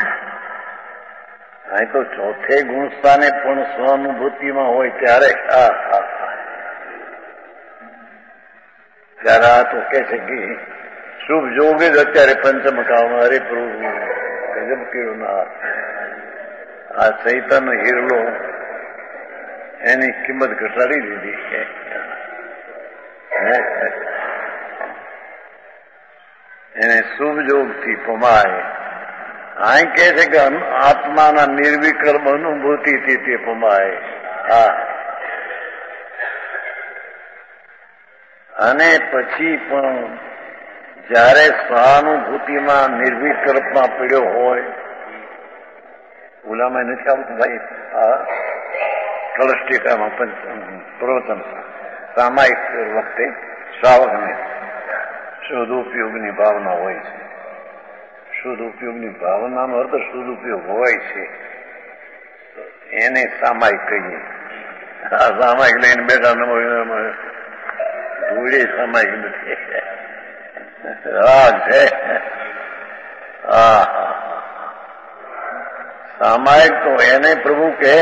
અહીં તો ચોથે ગુણસ્થાને પણ સ્વાનુભૂતિમાં હોય ત્યારે હા હા ત્યારે આ તો કે છે કે શુભ જોગે જ અત્યારે પંચમકામાં હરે પ્રભુ ગજબ કેવો ના આ ચૈતન્ય હિરલો એની કિંમત ઘટાડી દીધી છે. એને શુભ જોગથી પમાય. અહીં કહે છે કે આત્માના નિર્વિકલ્પ અનુભૂતિથી તે પમાય. હા અને પછી પણ જયારે સહાનુભૂતિમાં નિર્વિકલ્પમાં પીડ્યો હોય ઓલામાં નથી આવતું ભાઈ આ કલષ્ટિકામાં પ્રવચન સામાયિક વખતે શ્રાવકને શુદ્ધ ઉપયોગની ભાવના હોય છે. શુદ્ધ ઉપયોગની ભાવનાનો અર્થ શુદ્ધ ઉપયોગ હોય છે એને સામાયિક કહીએ. આ સામાયિક લઈને બેઠા નમો ધૂળે સામાયિક નથી રાગ છે. હા સામાયિક તો એને પ્રભુ કહે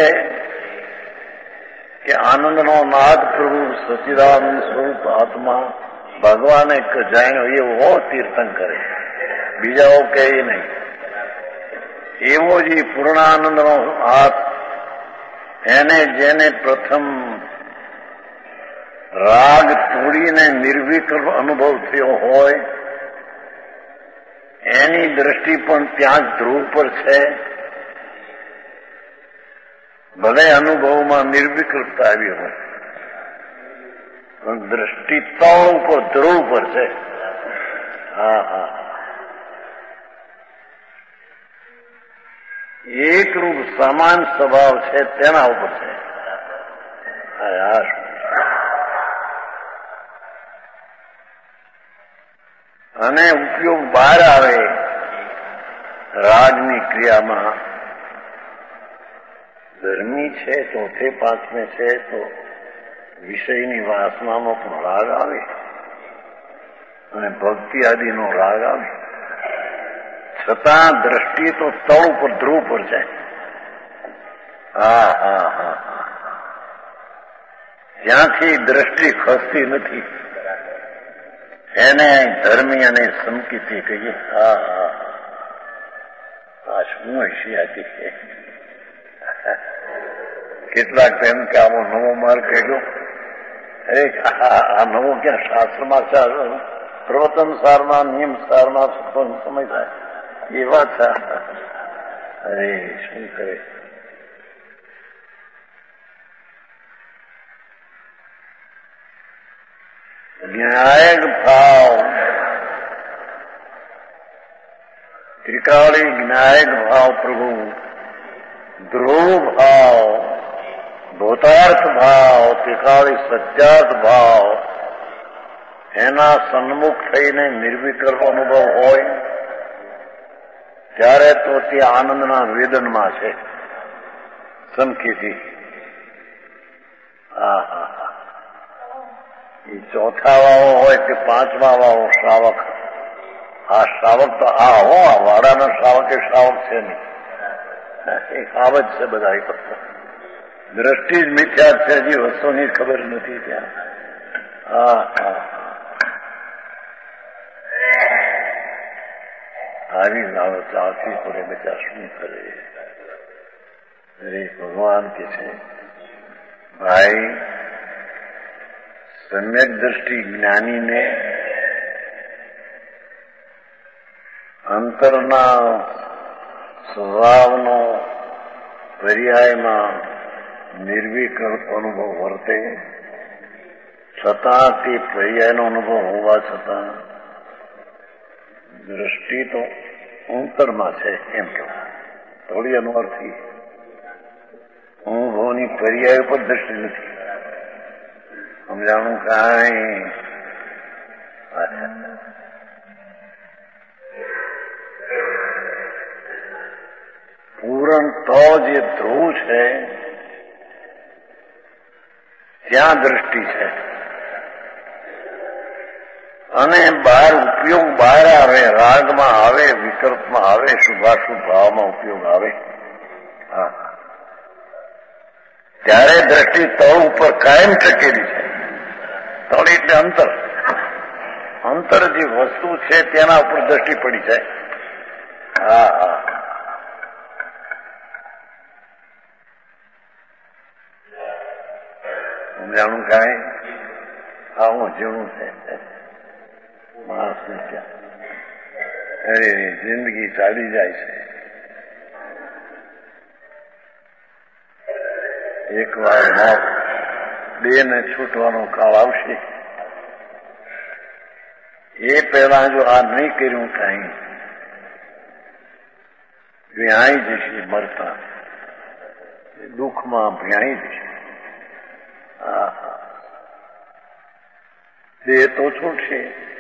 કે આનંદનો નાદ પ્રભુ સચિદાનંદ સ્વરૂપ આત્મા ભગવાને જાણ્યો એવો તીર્થંકરે બીજાઓ કહે નહીં. એવો જ પૂર્ણાનંદનો હાથ એને જેને પ્રથમ રાગ તોડીને નિર્વિકલ્પ અનુભવ થયો હોય એની દ્રષ્ટિ પણ ત્યાં જ ધ્રુવ પર છે. ભલે અનુભવમાં નિર્વિકલ્પતા આવી હોય પણ દ્રષ્ટિ તળ ઉપર ધ્રુવ પર છે. હા હા એકરૂપ સમાન સ્વભાવ છે તેના ઉપર છે. અને ઉપયોગ બહાર આવે રાગની ક્રિયામાં ધર્મી છે ચોથે પાંચમે છે તો વિષયની વાસનાનો પણ રાગ આવે અને ભક્તિ આદિનો રાગ આવે છતાં દ્રષ્ટિ તો તળ ઉપર ધ્રુવ પર જાય. હા હા હા ત્યાંથી દ્રષ્ટિ ખસતી નથી એને ધર્મી અને સંકિતિ કહીએ. હા હા આ શું હશિયાતી છે. કેટલાક એમ કે આવો નવો માર્ગ કાઢ્યો. અરે આ નવો ક્યાં શાસ્ત્રમાં છે પ્રવચન સારમાં નિયમ સારમાં સમય થાય એવા છે. અરે શું કરે જ્ઞાયક ભાવ ત્રિકાળી જ્ઞાયક ભાવ પ્રભુ ધ્રુવ ભાવ ભૂતાર્થ ભાવ ત્રિકાળી સત્યાર્થ ભાવ એના સન્મુખ થઈને નિર્વિકલ્પ અનુભવ હોય ત્યારે તો તે આનંદના વેદનમાં છે. સમકીથી હા હા હા એ ચોથા વાવો હોય કે પાંચમા વાવો શ્રાવક. આ શ્રાવક તો આ હો આ વાડાના શ્રાવક એ શ્રાવક છે નહીં એક આવ જ છે બધા ફક્ત દ્રષ્ટિ જ મિથ્યા છે. હજી વસ્તુની ખબર નથી ત્યાં. હા હા આવી લાવત આથી પડે બધા શું કરે. અરે ભગવાન કે છે ભાઈ સમ્યક દ્રષ્ટિ જ્ઞાનીને અંતરના સ્વભાવનો પર્યાયમાં નિર્વિકલ્પ અનુભવ વર્તે છતાં તે પર્યાયનો અનુભવ હોવા છતાં દ્રષ્ટિ તો અંતરમાં છે એમ કહેવાય. થોડી અનુવારથી અનુભવની પર્યાય પર દ્રષ્ટિ નથી. સમજાણું કાંઈ પૂરણ તો જે ધ્રુવ છે ત્યાં દ્રષ્ટિ છે અને બહાર ઉપયોગ બહાર આવે, રાગમાં આવે, વિકલ્પમાં આવે, શુભાશુભ ભાવમાં ઉપયોગ આવે. હા, ત્યારે દ્રષ્ટિ તળ ઉપર કાયમ ટકેલી છે. તળ એટલે અંતર. અંતર જે વસ્તુ છે તેના ઉપર દ્રષ્ટિ પડી જાય. હા હા સમજાણું કાંઈ? આવું જેવું છે માણસને ક્યાં. અરે જિંદગી ચાલી જાય છે. એક વાર મોત બે ને છૂટવાનો કાળ આવશે. એ પહેલા જો આ નહીં કર્યું કાંઈ ભ્યાઈ જશે. મરતા દુઃખમાં ભ્યાઈ જશે. હા હા દેહ તો છૂટશે,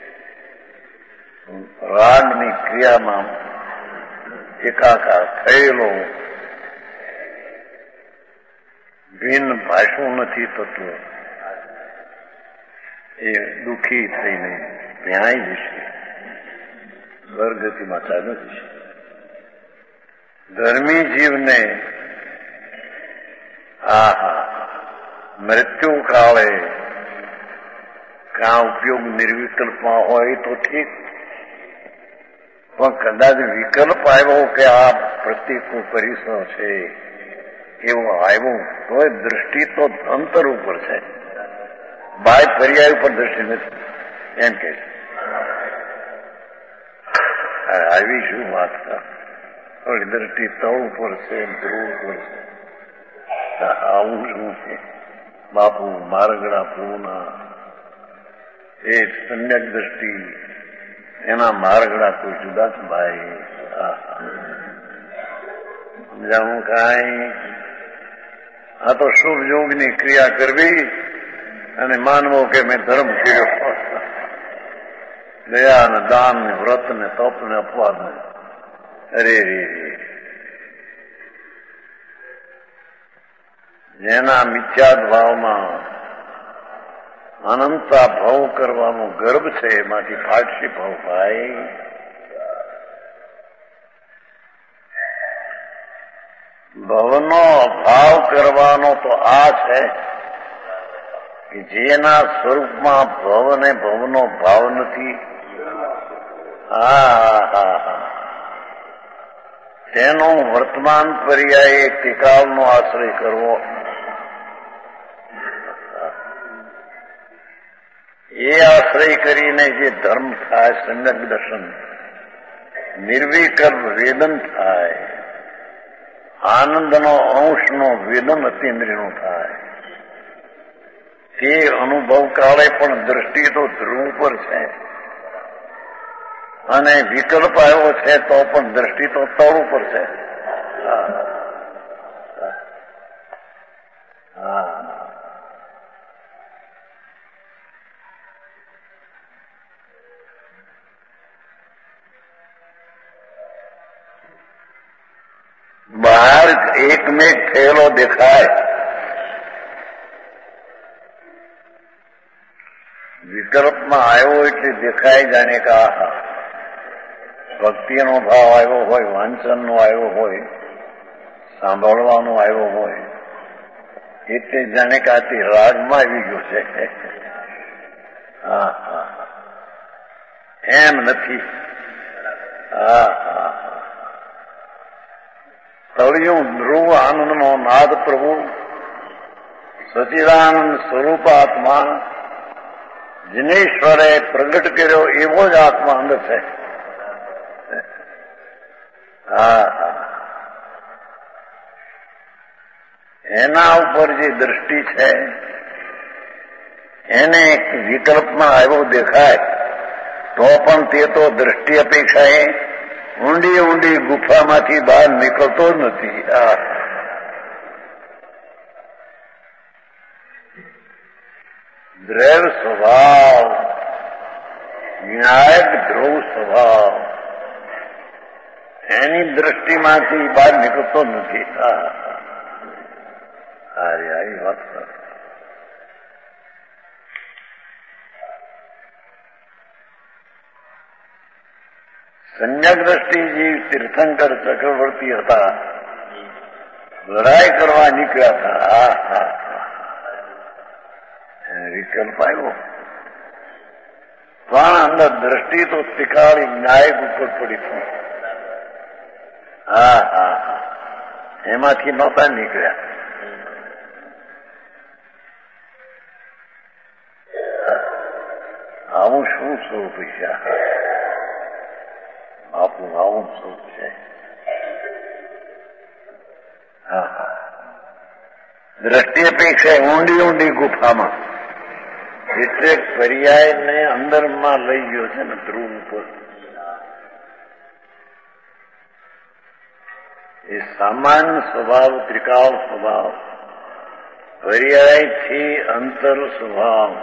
રાગની ક્રિયામાં એકાકાર થયેલો ભિન્ન ભાષું નથી થતું. એ દુઃખી થઈને ભ્યાઈ જશે, વર્ગતિમાં ચાલ્યો જશે. ધર્મી જીવને હા હા મૃત્યુ કાળે કાં ઉપયોગ નિર્વિકલ્પમાં હોય તો ઠીક, પણ કદાચ વિકલ્પ આવ્યો કે આ પ્રતિકૂળ પરિસર છે એવું આવ્યું તો દૃષ્ટિ તો અંતર ઉપર છે, બાય પર્યાય ઉપર દ્રષ્ટિ નથી એમ કે છે. આવી શું વાત થોડી દ્રષ્ટિ તળ ઉપર છે, ધ્રુવ ઉપર છે. આવું શું છે બાપુ મારગડા પૂના એ સમ્યક દ્રષ્ટિ એના મારગડા કોઈ જુદા જ ભાઈ. સમજાવું કાંઈ? આ તો શુભ યોગની ક્રિયા કરવી અને માનવો કે મેં ધર્મ કર્યો. દયા ને દાન ને વ્રત ને તપ ને અપવાદ ને અરે રે જેના મિથ્યાદ ભાવમાં અનંતા ભાવ કરવાનો ગર્ભ છે એમાંથી ફાટશે ભાવ ભાઈ. ભવનો ભાવ કરવાનો તો આ છે કે જેના સ્વરૂપમાં ભવ ને ભવનો ભાવ નથી. હા હા હા તેનો વર્તમાન પર્યાય ટીકાવનો આશ્રય કરવો. એ આશ્રય કરીને જે ધર્મ થાય, સમ્યક દર્શન, નિર્વિકલ્પ વેદન થાય, આનંદનો અંશનો વેદન અતિન્દ્રિયનો થાય, તે અનુભવ કાળે પણ દ્રષ્ટિ તો ધ્રુવ પર છે અને વિકલ્પ આવ્યો છે તો પણ દ્રષ્ટિ તો તળ ઉપર છે. બહાર એકમેક થયેલો દેખાય, વિકલ્પમાં આવ્યો એટલે દેખાય જાણે કે આહા ભક્તિનો ભાવ આવ્યો હોય, વાંચનનો આવ્યો હોય, સાંભળવાનો આવ્યો હોય એટલે જાણે કે આથી રાગમાં આવી ગયો છે. હા હા એમ નથી. હા હા તળિયું ધ્રુવ આનંદનો નાદ પ્રભુ સચિદાનંદ સ્વરૂપાત્મા જિનેશ્વરે પ્રગટ કર્યો એવો જ આત્મા અંદર છે. હા એના ઉપર જે દ્રષ્ટિ છે એને એક વિકલ્પમાં આવ્યો દેખાય તો પણ તે તો દ્રષ્ટિ અપેક્ષાએ ઊંડી ઊંડી ગુફામાંથી બહાર નીકળતો જ નથી. દ્રૈવ સ્વભાવ, વિનાયક ધ્રુવ સ્વભાવ, એની દ્રષ્ટિમાંથી બહાર નીકળતો નથી. આવી વાત સંજ્ઞક દ્રષ્ટિજી તીર્થંકર ચક્રવર્તી હતા, લડાઈ કરવા નીકળ્યા હતા. હા હા વિકલ્પ આવ્યો પણ અંદર દ્રષ્ટિ તો તિકાળી નાયક ઉપર પડી હતી. હા હા હા એમાંથી નહોતા નીકળ્યા. આવું શું સ્વરૂપ છે? આપનું આવું સ્વરૂપ છે. હા હા દ્રષ્ટિ અપેક્ષા ઊંડી ઊંડી ગુફામાં, એટલે પર્યાયને અંદરમાં લઈ ગયો છે ને ધ્રુવ ઉપર. એ સામાન્ય સ્વભાવ, ત્રિકાળ સ્વભાવ, પર્યાયથી અંતર સ્વભાવ.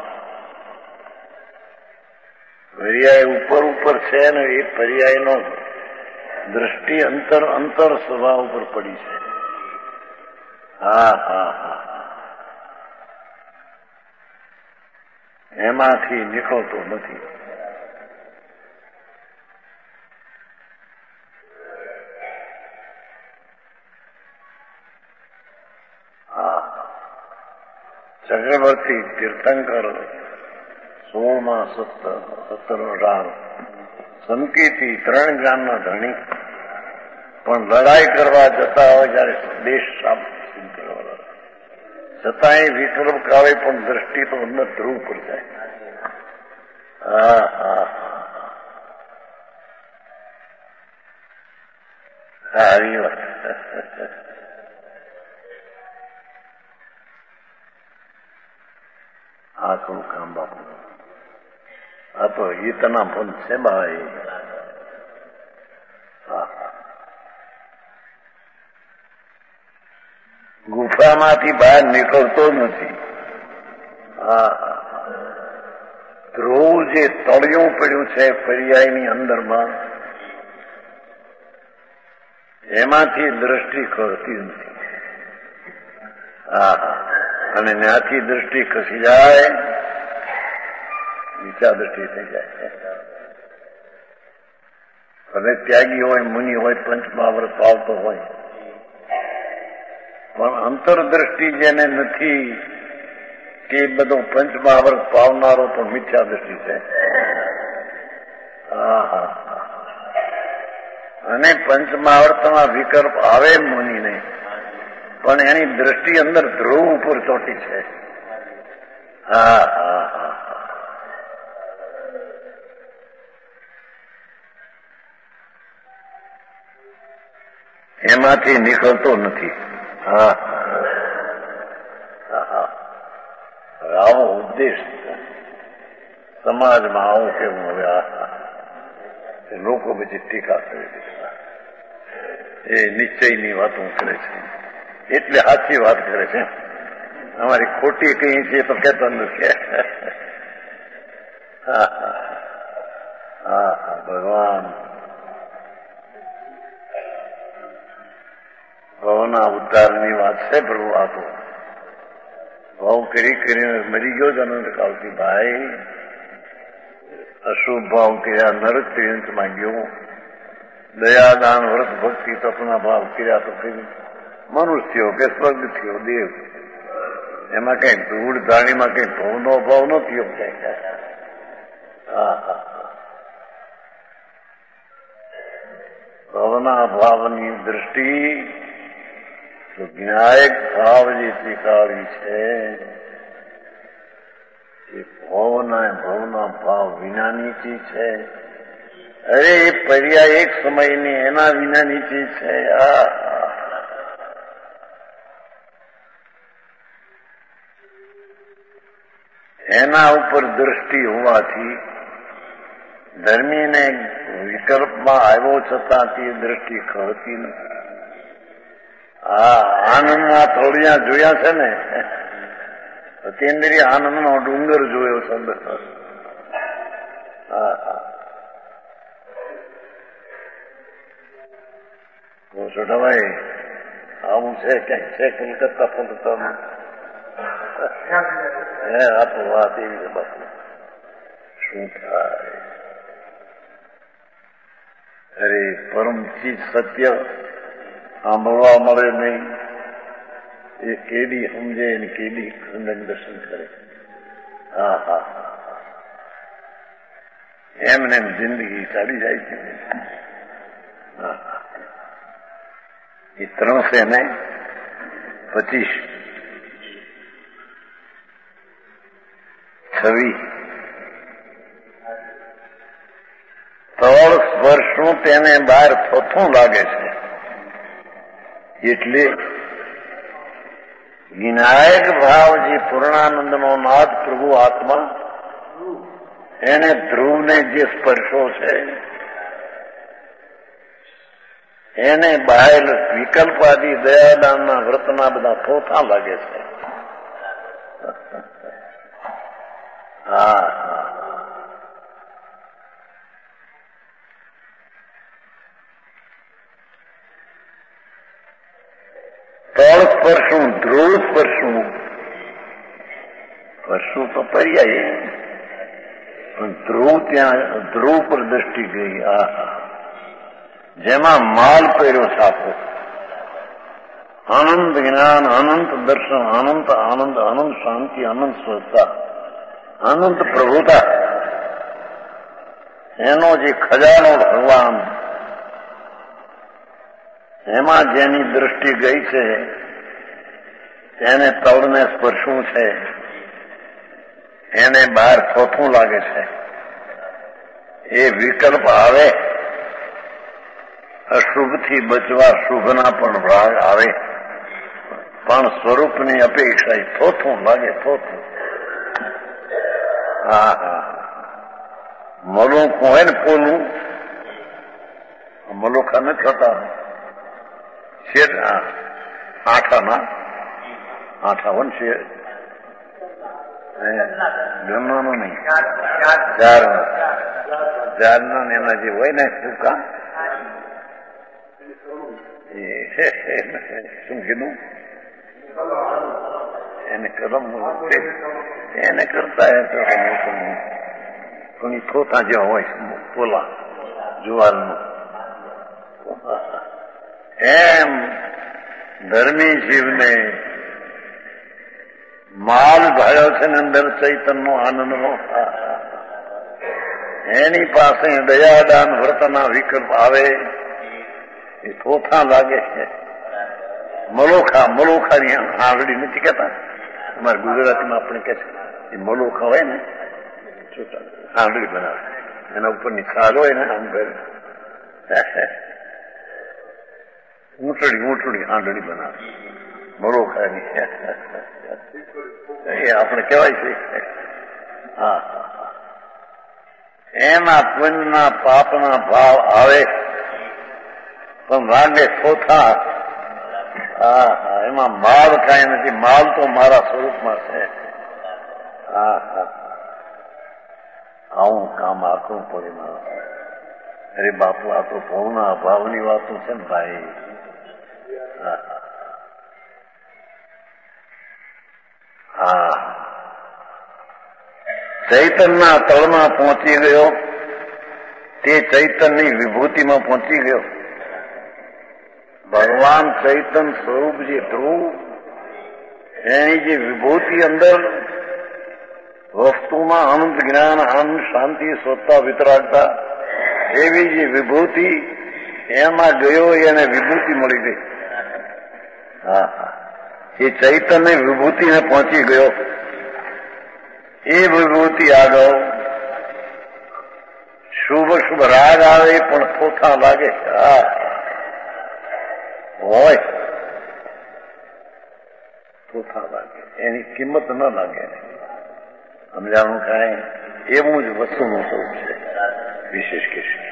પર્યાય ઉપર ઉપર છે ને એ પર્યાયનો દ્રષ્ટિ અંતર અંતર સ્વભાવ ઉપર પડી છે. હા હા હા એમાંથી નીકળતો નથી. ચક્રવર્તી તીર્થંકર સોળમાં સત્તર સત્તર અઢાર સંકેતી ત્રણ જ્ઞાનના ધણી, પણ લડાઈ કરવા જતા હોય જયારે દેશ સિદ્ધ કરવા છતાંય વિકલ્પ કાવે પણ દ્રષ્ટિ તો અંદર ધ્રુવ પર જાય. હા હા આવી વાત. આ થોડું કામ બાપુ, આ તો હિતના પંથ છે ભાઈ. ગુફામાંથી બહાર નીકળતો નથી. હા ધ્રુવ જે તળિયું પડ્યું છે પર્યાયની અંદરમાં, એમાંથી દ્રષ્ટિ ખરતી નથી. હા અને ત્યાંથી દ્રષ્ટિ ખસી જાય, નીચા દ્રષ્ટિ થઈ જાય. ભલે ત્યાગી હોય, મુનિ હોય, પંચમહાવ્રત પાવતો હોય, પણ અંતરદ્રષ્ટિ જેને નથી કે બધો પંચમહાવ્રત પાવનારો પણ મિથ્યા દ્રષ્ટિ છે. હા હા અને પંચમહાવ્રતમાં વિકલ્પ આવે મુનિને, પણ એની દ્રષ્ટિ અંદર ધ્રુવ ઉપર ચોટી છે. હા હા હા એમાંથી નીકળતો નથી. હા આવો ઉદ્દેશ સમાજમાં આવું કેવું હવે લોકો પછી ટીકા કરી દીધા. એ નિશ્ચયની વાતો કરે છે એટલે સાચી વાત કરે છે. અમારી ખોટી કઈ છે તો કહેતા નથી. હા હા ભગવાન ભવના ઉદ્ધારની વાત છે. પ્રભુ આ તો ભાવ કરી કરીને મરી ગયો જ અનંત કાળથી ભાઈ. અશુભ ભાવ કર્યા, નરક ત્રિયંશમાં ગયો, દયાદાન વ્રત ભક્તિ તપના ભાવ કર્યા તો કઈ મનુષ્યો કે સ્વર્ગ થયો દેવ. એમાં કઈ ધૂળ ધાણીમાં કઈ ભવનો ભાવ નથી. હા હા ભવના ભાવની દ્રષ્ટિ તો જ્ઞાયક ભાવ જે ત્રિકાળી છે એ ભવના ભવના ભાવ વિનાની ચીજ છે. અરે એ પર્યાય એક સમયની એના વિનાની ચીજ છે. આ એના ઉપર દ્રષ્ટિ હોવાથી ધર્મીને વિકલ્પમાં આવ્યો છતાં તે દ્રષ્ટિ ખરતી નથી. આ આનંદના તોડિયા જોયા છે ને, અતિન્દ્રિય આનંદનો ડુંગર જોયો શબ્દ. હા હા છોટાભાઈ આવું છે ક્યાંક છે કલકત્તા ફલકત્તામાં? હે આ તો વાત એવી છે બાપુ. શું થાય? અરે પરમ ચીજ સત્ય સાંભળવા મળે નહીં. એ કેડી સમજે ને કેડી ખંડન દર્શન કરે. હા હા એમને એમ જિંદગી ચાલી જાય છે. હા એ ત્રણસે ને પચીસ છવ્વીસ તળ સ્પર્શનું તેને બહાર થોથું લાગે છે. એટલે વિનાયક ભાવ જે પૂર્ણાનંદનો નાદ પ્રભુ આત્મા એને ધ્રુવને જે સ્પર્શો છે એને બહાર વિકલ્પાદી દયાદાનના વ્રતના બધા થોથા લાગે છે. હા તળ સ્પર્શું ધ્રુવ સ્પર્શું સ્પર્શું તો પર્યાય પણ ધ્રુવ ત્યાં ધ્રુવ પર દ્રષ્ટિ ગઈ. આ જેમાં માલ પહેર્યો છાપો. અનંત જ્ઞાન, અનંત દર્શન, અનંત આનંદ, અનંત શાંતિ, અનંત સ્વચ્છતા, અનંત પ્રભુતા, એનો જે ખજાનો ભગવાન એમાં જેની દ્રષ્ટિ ગઈ છે તેને તળને સ્પર્શવું છે, એને બહાર થોથું લાગે છે. એ વિકલ્પ આવે, અશુભથી બચવા શુભના પણ ભાગ આવે, પણ સ્વરૂપની અપેક્ષા થોથું લાગે. થોથું હા હા મલુખું હોય ને પોલું, મલુખા નથી થતા શેર આઠાના આઠા વન છે જમવાનું નહીં ચાર ચારના એના જે હોય ને ટૂંકા શું કીધું એને કદમ એને કરતા ઘણી થોતા જેવા હોય પોલા જુવારનું. એમ ધર્મી જીવને માલ ભાળ્યો છે ને અંદર ચૈતનનો આનંદનો. એની પાસે દયાદાન વ્રતના વિકલ્પ આવે એ થોથા લાગે છે. મલોખા મલોખાની આંગળી નથી કહેતા અમારા ગુજરાતીમાં આપણે કહે છે એ મલોખા હોય ને છોટા આંગળી બનાવે એના ઉપરની ખાલ હોય ને આમ કરે ઊંટડી ઊંટડી આંધળી બનાવે મલોખાની એ આપણે કહેવાય છે. હા એના પુણ્યના પાપના ભાવ આવે પણ લાગે થોથા. હા હા એમાં માલ કાંઈ નથી, માલ તો મારા સ્વરૂપમાં છે. હા હા આવું કામ આખું પરિણામ. અરે બાપુ આ તો ભવના ભાવની વાતો છે ને ભાઈ. હા ચૈતનના તળમાં પહોંચી ગયો, તે ચૈતનની વિભૂતિમાં પહોંચી ગયો. ભગવાન ચૈતન સ્વરૂપ જે ધ્રુવ એની જે વિભૂતિ અંદર વસ્તુમાં અનંત જ્ઞાન, આનંદ, શાંતિ, સ્વચ્છતા, વિતરાગતા એવી જે વિભૂતિ એમાં ગયો એને વિભૂતિ મળી ગઈ. હા એ ચૈતન્ય વિભૂતિને પહોંચી ગયો. એ વિભૂતિ આગળ શુભ શુભ રાગ આવે પણ થોથા લાગે. હા હોય થોથા લાગે, એની કિંમત ન લાગે. સમજાણું કાંઈ એવું જ વસ્તુનું સ્વરૂપ છે વિશેષ કે